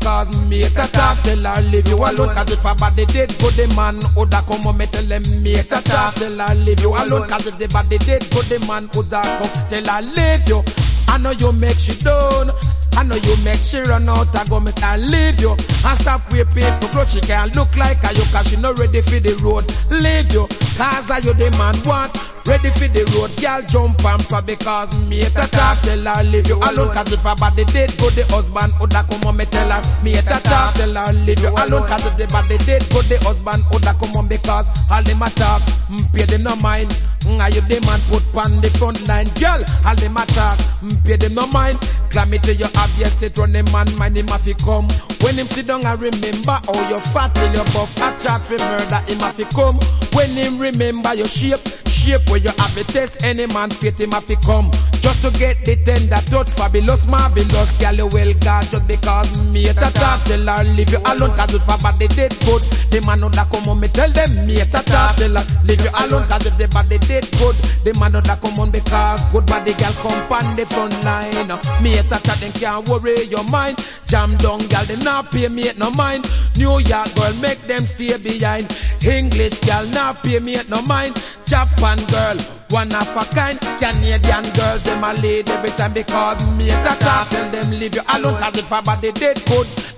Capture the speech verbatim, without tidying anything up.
because me a talk. Tell her leave you alone, cause if her body dead good, the man woulda come on me tell them me a talk. Tell her leave you alone, cause if the body dead good, the man woulda come. Tell her leave you. I know you make she down. I know you make she run out. I go make her leave you and stop with people clothes. She can't look like a you, cause she not ready for the road. Leave you, cause are you the man want. Ready for the road, girl jump and for because me a talk. Tell her leave you alone, cause if her body dead go, the husband woulda come on me tell her me a talk. Tell her leave you alone, cause if the body dead go, the husband woulda come on because all them a talk, pay them no mind. Are you the man put on the front line, girl? All them a talk, pay them no mind. Climb it to your obvious it run the man, mind him have to come. When him sit down and remember how you fat till you buff, a chat for murder him have to come. When him remember your shape, shape where you have a test, any man fit him have to come. Just to get the tender touch, fabulous, marvelous, girl you well God, just because me a talk. Tell her leave you alone, cause if her body dead good, the man woulda come on me tell them me a talk. Tell her leave you alone, cause if the body dead good, the man woulda come on because good body girl come on the front line. Me a talk, them can't worry your mind. Jam down girl, them not pay me no mind. New York girl, make them stay behind. English girl, not pay me no mind. Japan girl, one of a kind. Canadian girls, them a lead every time because me a talk. Tell them leave you alone, cause if her body dead good,